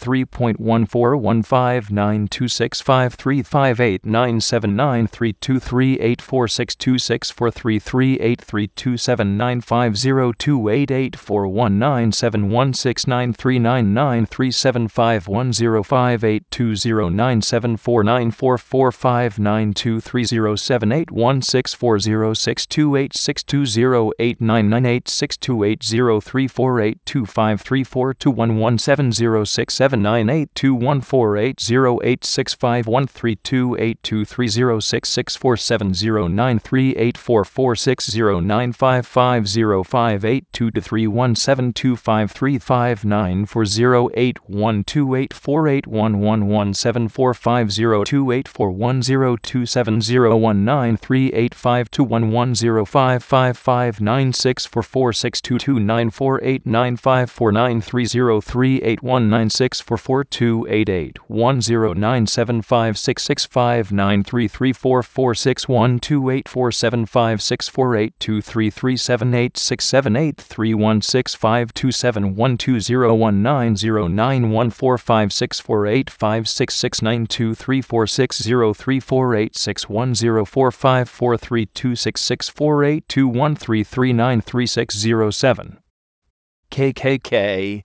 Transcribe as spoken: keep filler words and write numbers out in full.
three point one four one five nine two six five three five eight nine seven nine three two three eight four six two six four three three eight three two seven nine five zero two eight eight four one nine seven one six nine three nine nine three seven five one zero five eight two zero nine seven four nine four four five nine two three zero seven eight one six four zero six two eight six two zero eight nine nine eight six two eight zero three four eight two five three four two one one seven zero six seven nine eight two one four eight zero eight six five one three two eight two three zero six six four seven zero nine three eight four four six zero nine five five zero five eight two three one seven two five three five nine four zero eight one two eight four eight one one one seven four five zero two eight four one zero two seven zero one nine three eight five two one one zero five five five nine six four four six two two nine four eight nine five four nine three zero three eight one nine six four four two eight eight one zero nine seven five six six five nine three three four four six one two eight four seven five six four eight two three three seven eight six seven eight three one six five two seven one two zero one nine zero nine one four five six four eight five six six nine two three four six zero three four eight six one zero four five four three two six six four eight two one three three nine three six zero seven K K K